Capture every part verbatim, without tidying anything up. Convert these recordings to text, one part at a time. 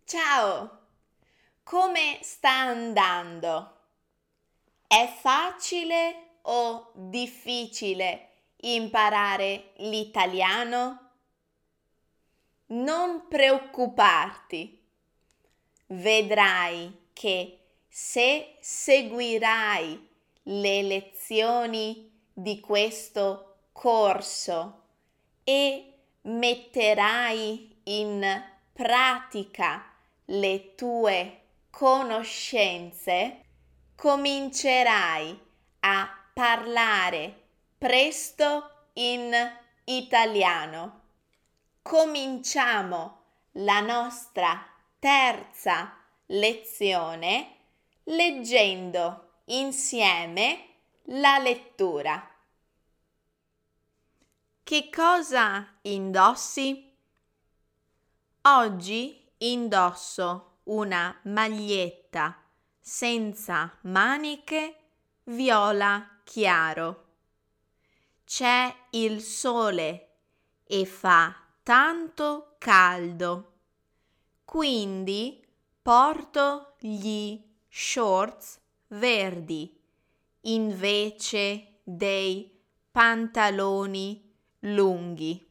Ciao, come sta andando? È facile o difficile imparare l'italiano? Non preoccuparti, vedrai che se seguirai le lezioni di questo corso e metterai in pratica le tue conoscenze, comincerai a parlare presto in italiano. Cominciamo la nostra terza lezione leggendo insieme la lettura. Che cosa indossi? Oggi indosso una maglietta senza maniche viola chiaro. C'è il sole e fa tanto caldo, quindi porto gli shorts verdi invece dei pantaloni lunghi.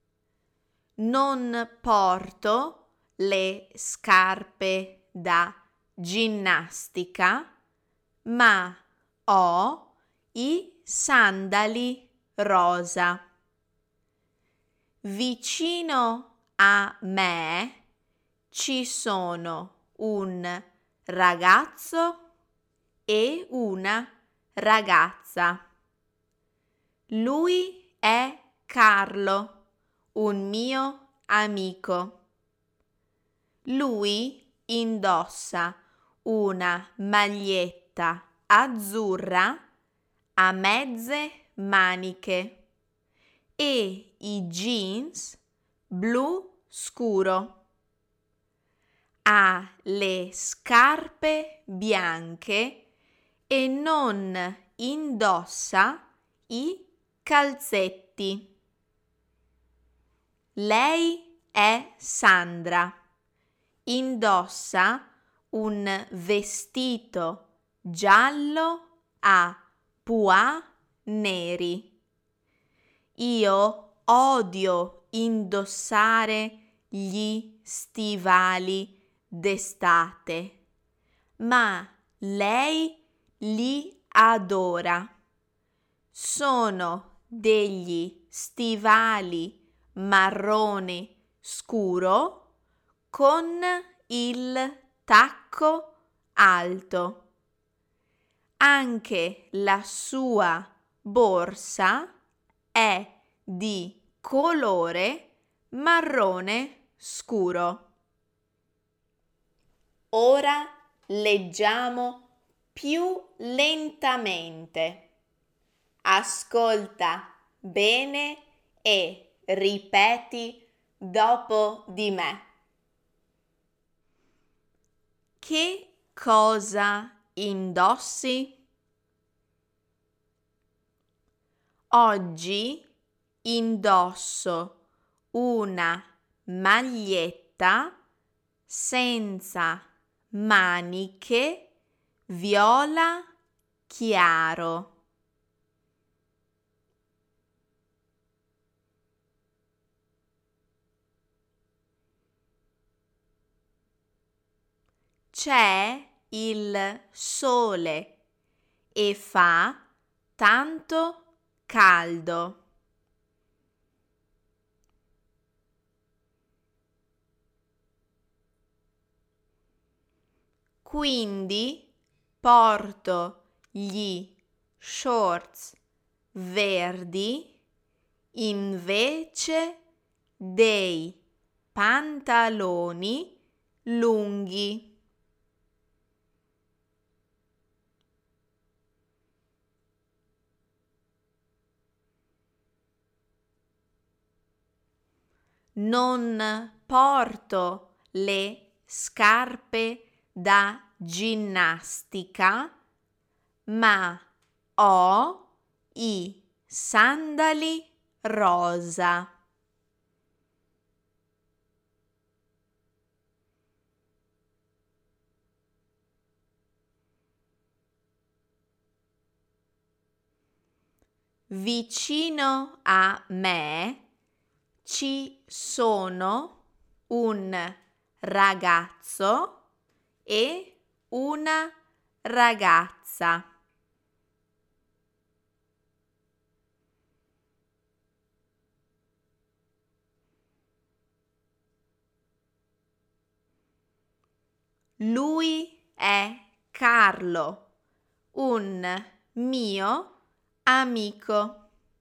Non porto le scarpe da ginnastica, ma ho i sandali rosa. Vicino a me ci sono un ragazzo e una ragazza. Lui è Carlo, un mio amico. Lui indossa una maglietta azzurra a mezze maniche e i jeans blu scuro. Ha le scarpe bianche e non indossa i calzetti. Lei è Sandra. Indossa un vestito giallo a pois neri. Io odio indossare gli stivali d'estate, ma lei li adora. Sono degli stivali marrone scuro con il tacco alto. Anche la sua borsa è di colore marrone scuro. Ora leggiamo più lentamente. Ascolta bene e ripeti dopo di me. Che cosa indossi? Oggi indosso una maglietta senza maniche viola chiaro. C'è il sole e fa tanto caldo. Quindi porto gli shorts verdi invece dei pantaloni lunghi. Non porto le scarpe da ginnastica, ma ho i sandali rosa. Vicino a me ci sono un ragazzo e una ragazza. Lui è Carlo, un mio amico.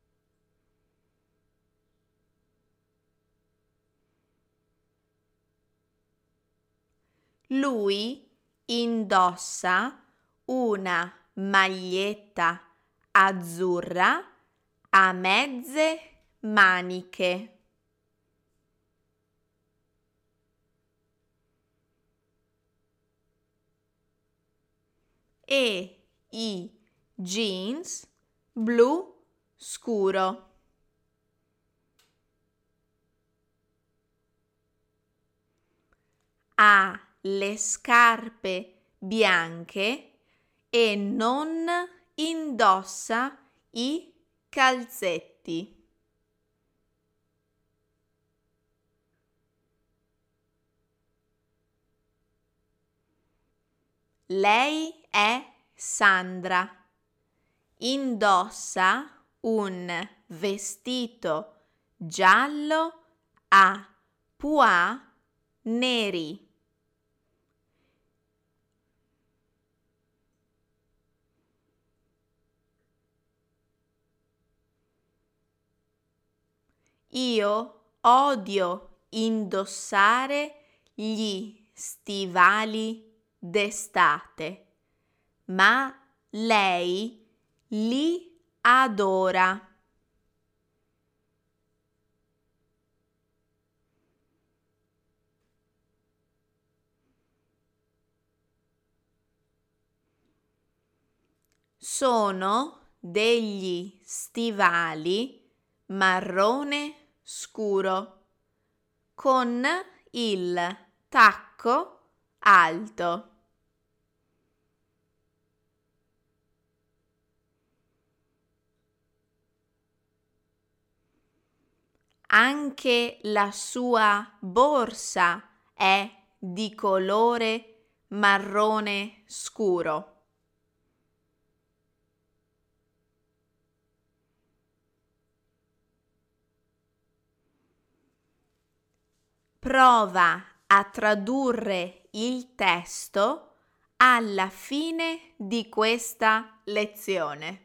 Lui indossa una maglietta azzurra a mezze maniche. E i jeans blu scuro. Ha le scarpe bianche e non indossa i calzetti. Lei è Sandra. Indossa un vestito giallo a pois neri. Io odio indossare gli stivali d'estate, ma lei li adora. Sono degli stivali marrone scuro con il tacco alto. Anche la sua borsa è di colore marrone scuro. Prova a tradurre il testo alla fine di questa lezione.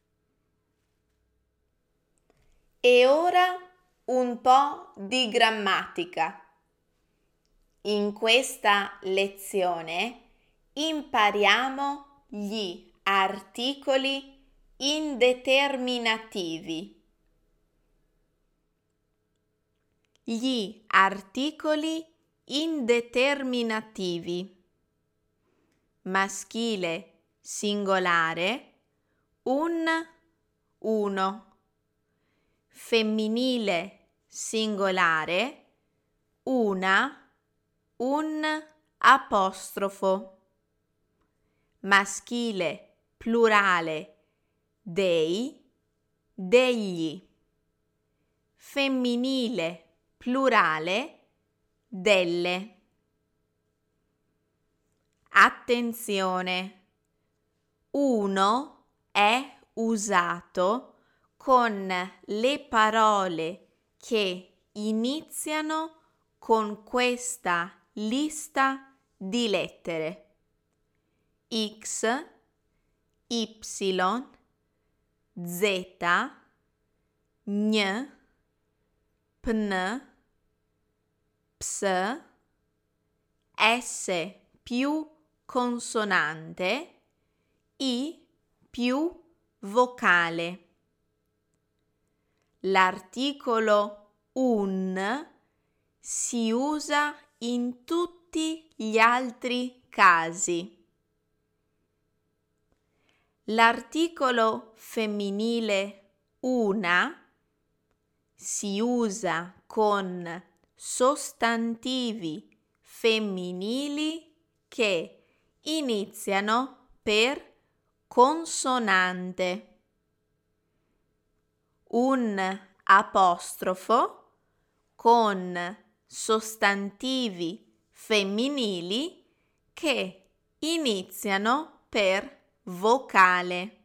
E ora un po' di grammatica. In questa lezione impariamo gli articoli indeterminativi. Gli articoli indeterminativi. Maschile singolare un, uno. Femminile singolare una, un apostrofo. Maschile plurale dei, degli. Femminile plurale delle. Attenzione! Uno è usato con le parole che iniziano con questa lista di lettere: X, Y, Z, Gn, Pn, Ps, S più consonante, I più vocale. L'articolo un si usa in tutti gli altri casi. L'articolo femminile una si usa con sostantivi femminili che iniziano per consonante. un apostrofo con sostantivi femminili che iniziano per vocale.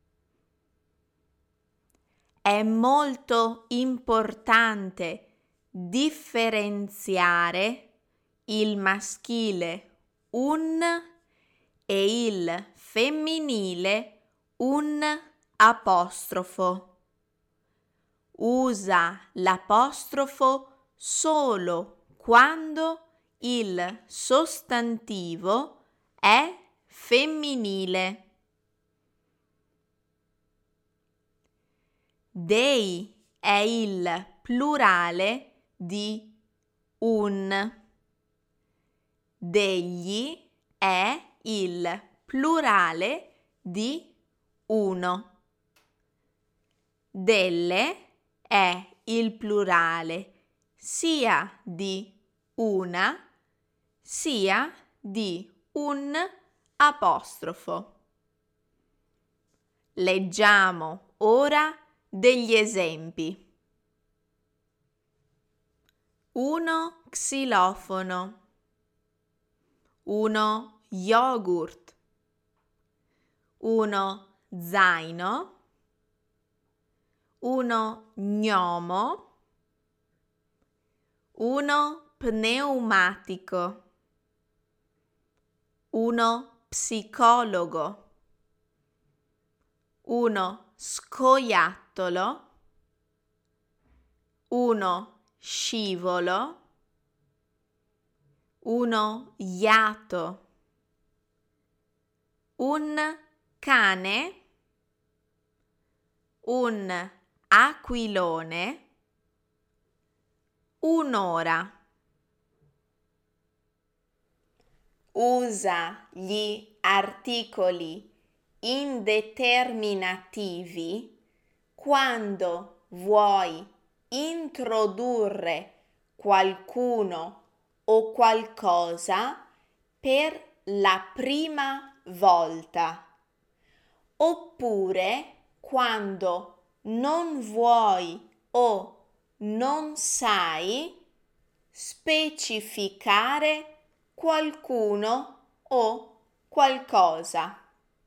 È molto importante differenziare il maschile un e il femminile un apostrofo. Usa l'apostrofo solo quando il sostantivo è femminile. Dei è il plurale di un. Degli è il plurale di uno. Delle è il plurale sia di una sia di un apostrofo. Leggiamo ora degli esempi. Uno xilofono, uno yogurt, uno zaino, uno gnomo, uno pneumatico, uno psicologo, uno scoiattolo, uno scivolo, uno iato, un cane, un aquilone, un'ora. Usa gli articoli indeterminativi quando vuoi introdurre qualcuno o qualcosa per la prima volta, oppure quando non vuoi o non sai specificare qualcuno o qualcosa.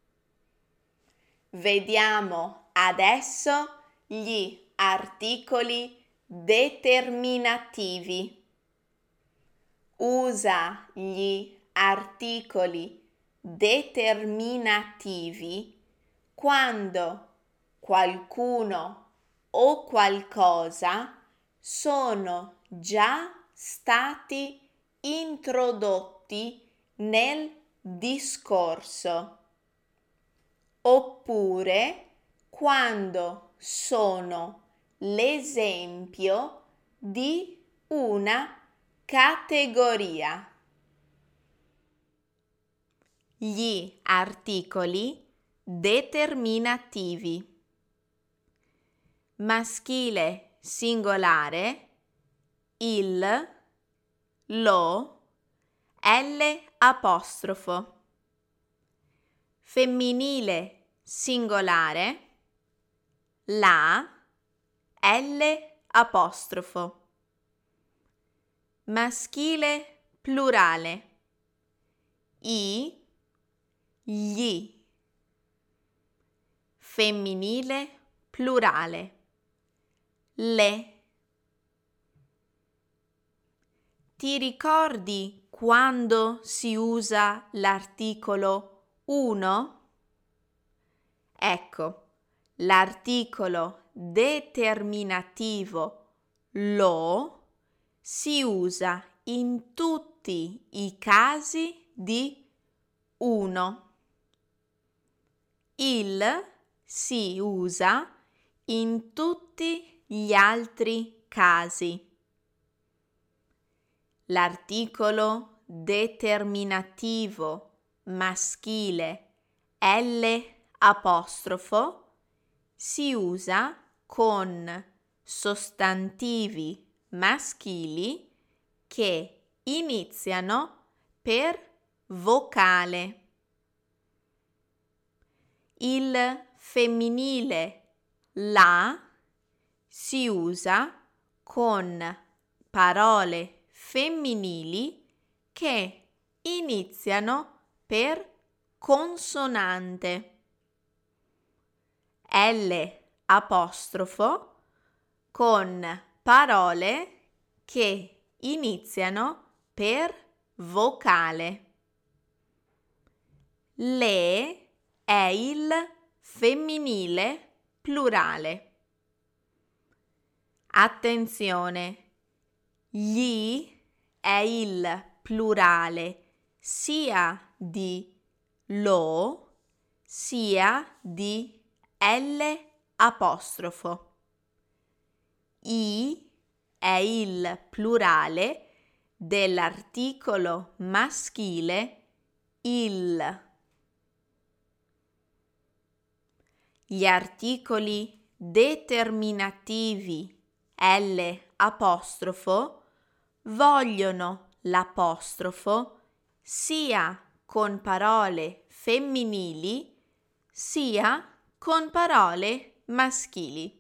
Vediamo adesso gli articoli determinativi. Usa gli articoli determinativi quando qualcuno o qualcosa sono già stati introdotti nel discorso, oppure quando sono l'esempio di una categoria. Gli articoli determinativi. Maschile singolare il, lo, l apostrofo. Femminile singolare la, l apostrofo. Maschile plurale i, gli. Femminile plurale le. Ti ricordi quando si usa l'articolo uno? Ecco, l'articolo determinativo lo si usa in tutti i casi di uno. Il si usa in tutti gli altri casi. L'articolo determinativo maschile L apostrofo si usa con sostantivi maschili che iniziano per vocale. Il femminile la si usa con parole femminili che iniziano per consonante. L apostrofo con parole che iniziano per vocale. Le è il femminile plurale. Attenzione, gli è il plurale sia di lo sia di L apostrofo. I è il plurale dell'articolo maschile il. Gli articoli determinativi L apostrofo vogliono l'apostrofo sia con parole femminili sia con parole maschili.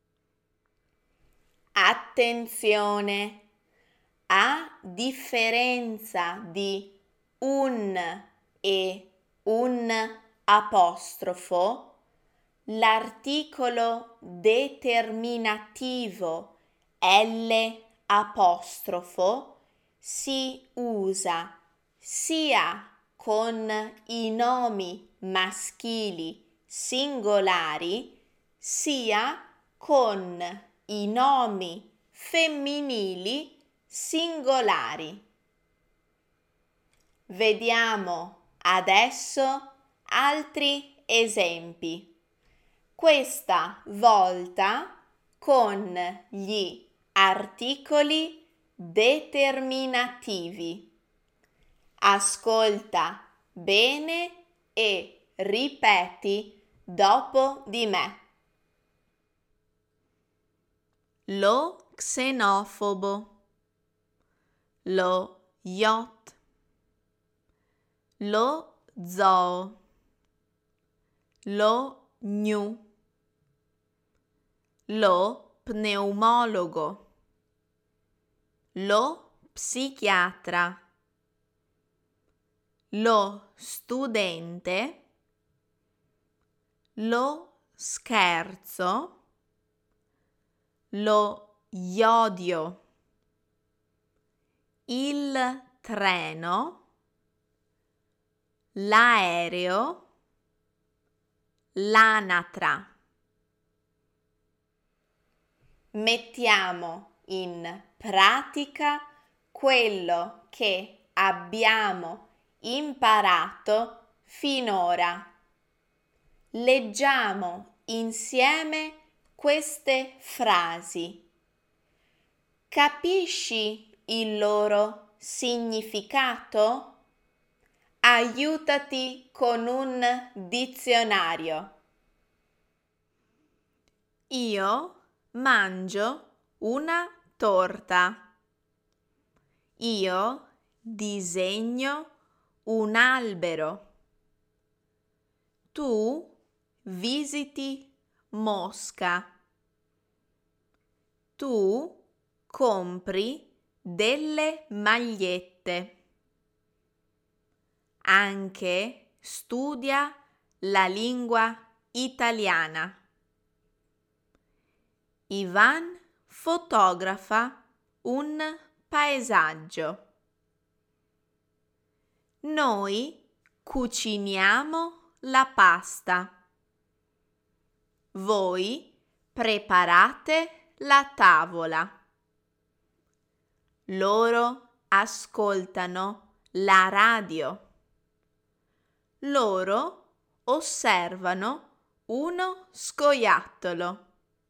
Attenzione! A differenza di un e un apostrofo, l'articolo determinativo L apostrofo si usa sia con i nomi maschili singolari sia con i nomi femminili singolari. Vediamo adesso altri esempi. Questa volta con gli articoli determinativi. Ascolta bene e ripeti dopo di me. Lo xenofobo, lo yacht, lo zoo, lo gnu, lo pneumologo, lo psichiatra, lo studente, lo scherzo, lo iodio, il treno, l'aereo, l'anatra. Mettiamo in pratica quello che abbiamo imparato finora. Leggiamo insieme queste frasi. Capisci il loro significato? Aiutati con un dizionario. Io mangio una torta. Io disegno un albero. Tu visiti Mosca. Tu compri delle magliette. Anche studia la lingua italiana. Ivan fotografa un paesaggio. Noi cuciniamo la pasta. Voi preparate la tavola. Loro ascoltano la radio. Loro osservano uno scoiattolo.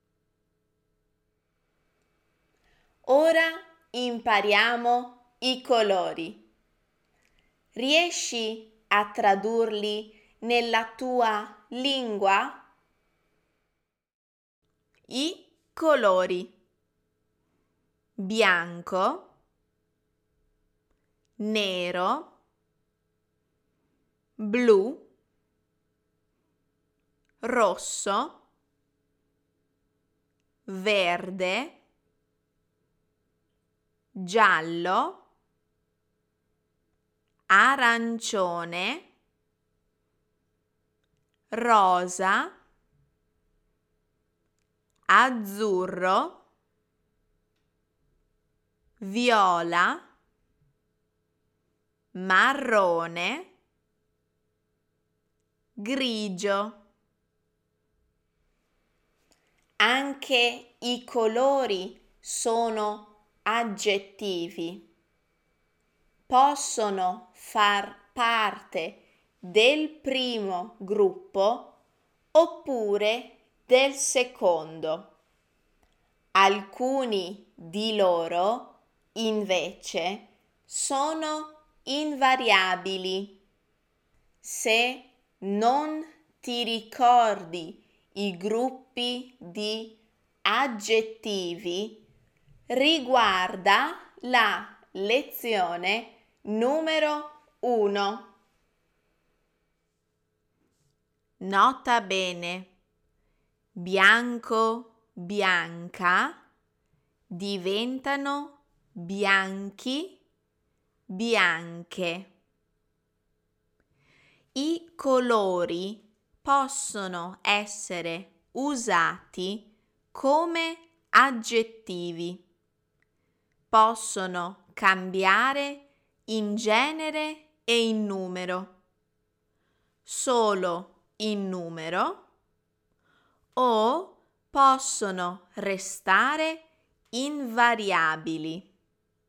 Ora impariamo i colori. Riesci a tradurli nella tua lingua? I colori: bianco, nero, blu, rosso, verde, giallo, arancione, rosa, azzurro, viola, marrone, grigio. Anche i colori sono aggettivi. Possono far parte del primo gruppo oppure del secondo. Alcuni di loro, invece, sono invariabili. Se non ti ricordi i gruppi di aggettivi, riguarda la lezione numero uno. Nota bene: bianco, bianca diventano bianchi, bianche. I colori possono essere usati come aggettivi. Possono cambiare in genere e in numero, solo in numero, o possono restare invariabili.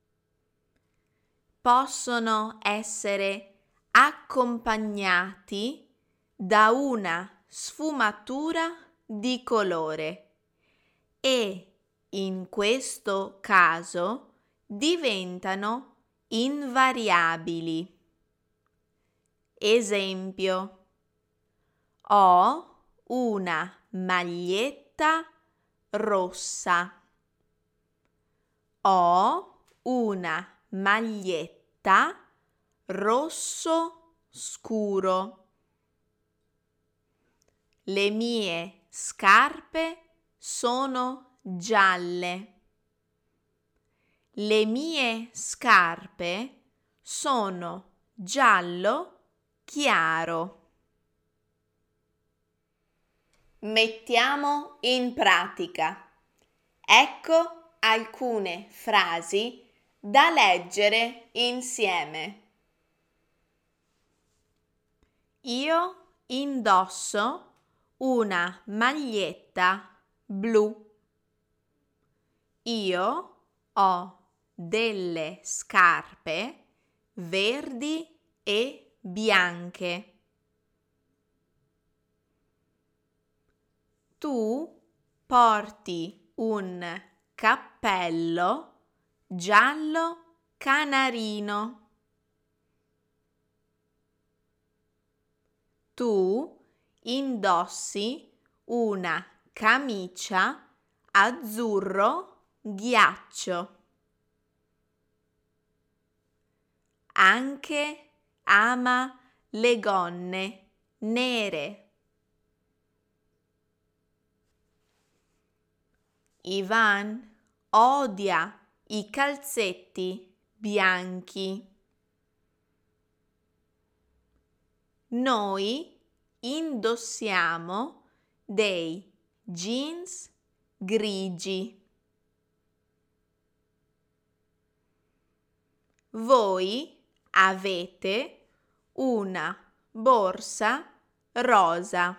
Possono essere accompagnati da una sfumatura di colore e in questo caso diventano invariabili. Esempio: ho una maglietta rossa. Ho una maglietta rosso scuro. Le mie scarpe sono gialle. Le mie scarpe sono giallo chiaro. Mettiamo in pratica. Ecco alcune frasi da leggere insieme. Io indosso una maglietta blu. Io ho delle scarpe verdi e bianche. Tu porti un cappello giallo canarino. Tu indossi una camicia azzurro ghiaccio. Anche ama le gonne nere. Ivan odia i calzetti bianchi. Noi indossiamo dei jeans grigi. Voi avete una borsa rosa.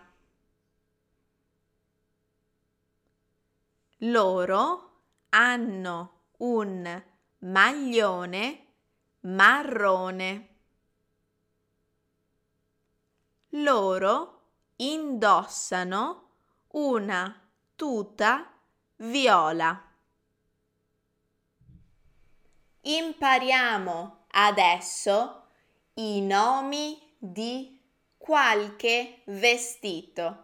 Loro hanno un maglione marrone. Loro indossano una tuta viola. Impariamo adesso i nomi di qualche vestito.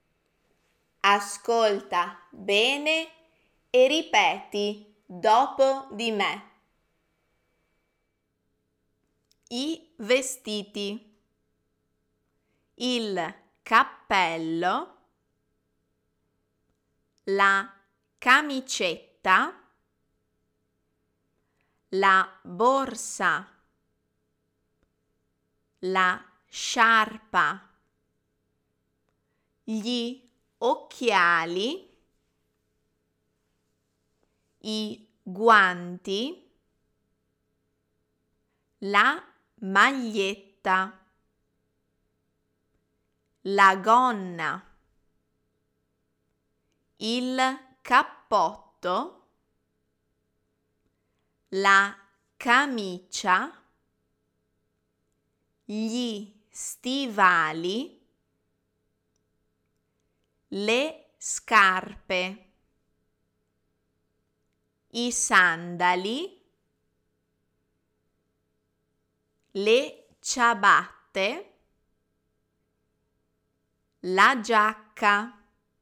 Ascolta bene e ripeti dopo di me. I vestiti. Il cappello, la camicetta, la borsa, la sciarpa, gli occhiali, i guanti, la maglietta, la gonna, il cappotto, la camicia, gli stivali, le scarpe, i sandali, le ciabatte, la giacca,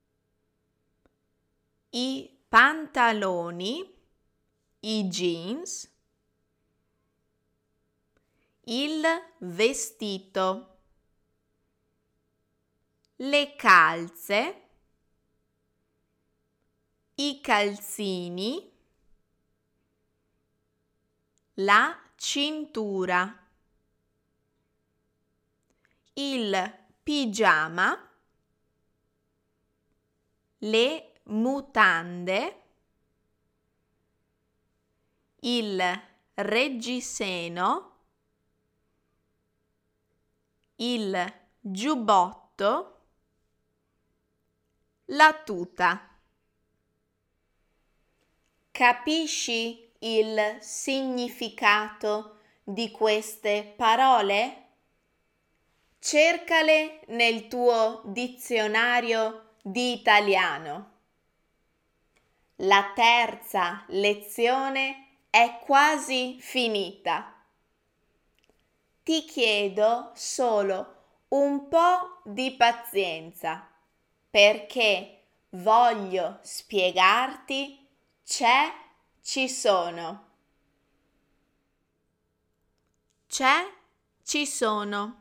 i pantaloni, i jeans, il vestito, le calze, i calzini, la cintura, il pigiama, le mutande, il reggiseno, il giubbotto, la tuta. Capisci il significato di queste parole? Cercale nel tuo dizionario di italiano. La terza lezione è quasi finita. Ti chiedo solo un po' di pazienza perché voglio spiegarti c'è, ci sono. C'è, ci sono.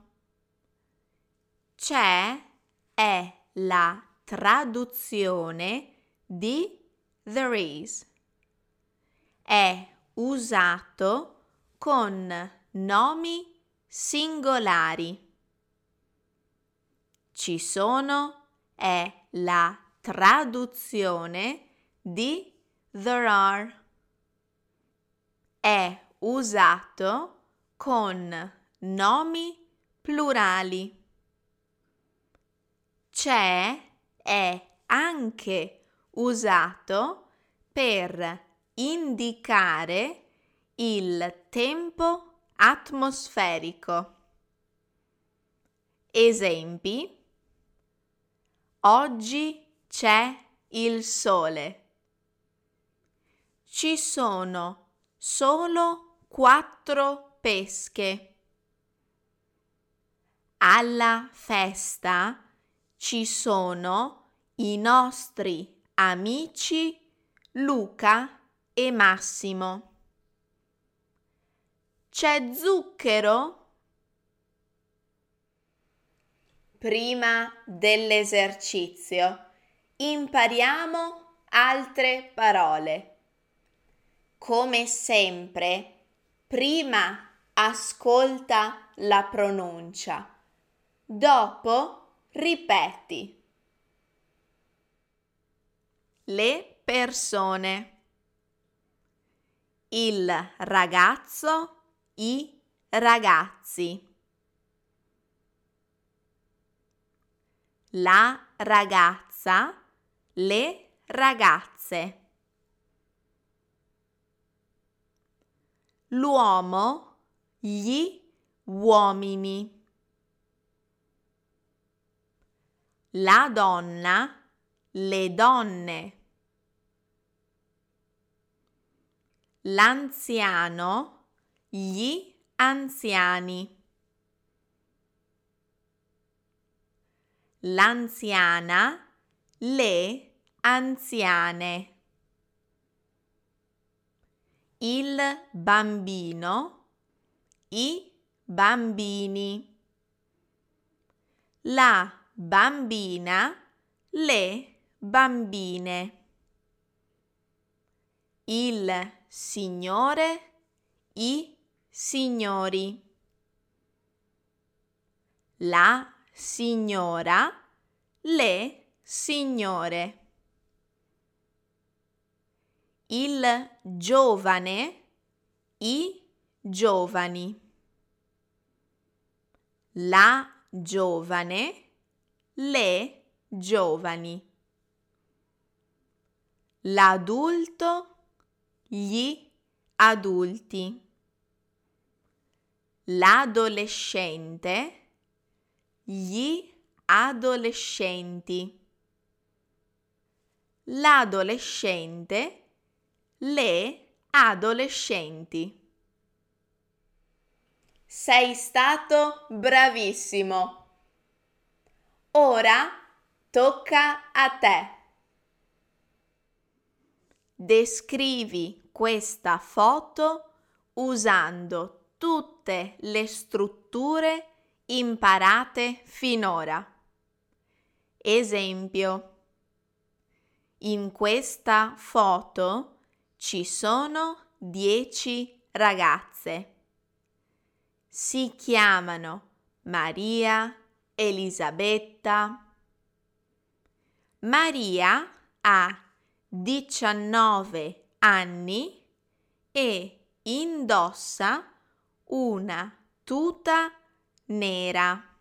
C'è è la traduzione di there is. È usato con nomi singolari. Ci sono è la traduzione di there are. È usato con nomi plurali. C'è è anche usato per indicare il tempo atmosferico. Esempi: oggi c'è il sole. Ci sono solo quattro pesche. Alla festa ci sono i nostri amici Luca e Massimo. C'è zucchero? Prima dell'esercizio impariamo altre parole. Come sempre, prima ascolta la pronuncia, dopo ripeti. Le persone, il ragazzo, i ragazzi, la ragazza, le ragazze, l'uomo, gli uomini, la donna, le donne, l'anziano, gli anziani, l'anziana, le anziane, il bambino, i bambini, la bambina, le bambine, il signore, i signori. La signora, le signore. Il giovane, i giovani. La giovane, le giovani. L'adulto, gli adulti. L'adolescente, gli adolescenti. L'adolescente, le adolescenti. Sei stato bravissimo. Ora tocca a te. Descrivi questa foto usando tutte le strutture imparate finora. Esempio: in questa foto ci sono dieci ragazze. Si chiamano Maria, Elisabetta. Maria ha diciannove anni e indossa una tuta nera.